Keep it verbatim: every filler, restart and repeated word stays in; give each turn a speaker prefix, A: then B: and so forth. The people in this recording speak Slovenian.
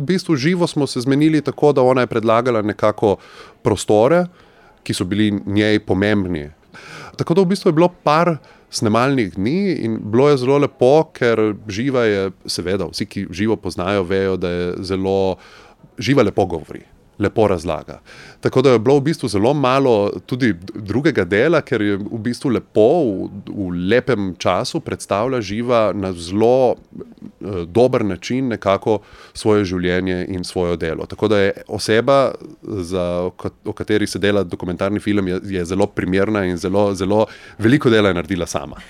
A: v bistvu živo smo se zmenili tako, da ona je predlagala nekako prostore, ki so bili njej pomembni. Tako da v bistvu je bilo par snemalnih dni in bilo je zelo lepo, ker Živa je, seveda, vsi, ki Živo poznajo, vejo, da je zelo, Živa lepo govori, lepo razlaga. Tako da je bilo v bistvu zelo malo tudi drugega dela, ker je v bistvu lepo, v, v lepem času predstavlja Živa na zelo eh, dober način nekako svoje življenje in svoje delo. Tako da je oseba, za, o kateri se dela dokumentarni film, je, je zelo primerna in zelo, zelo veliko dela je naredila sama.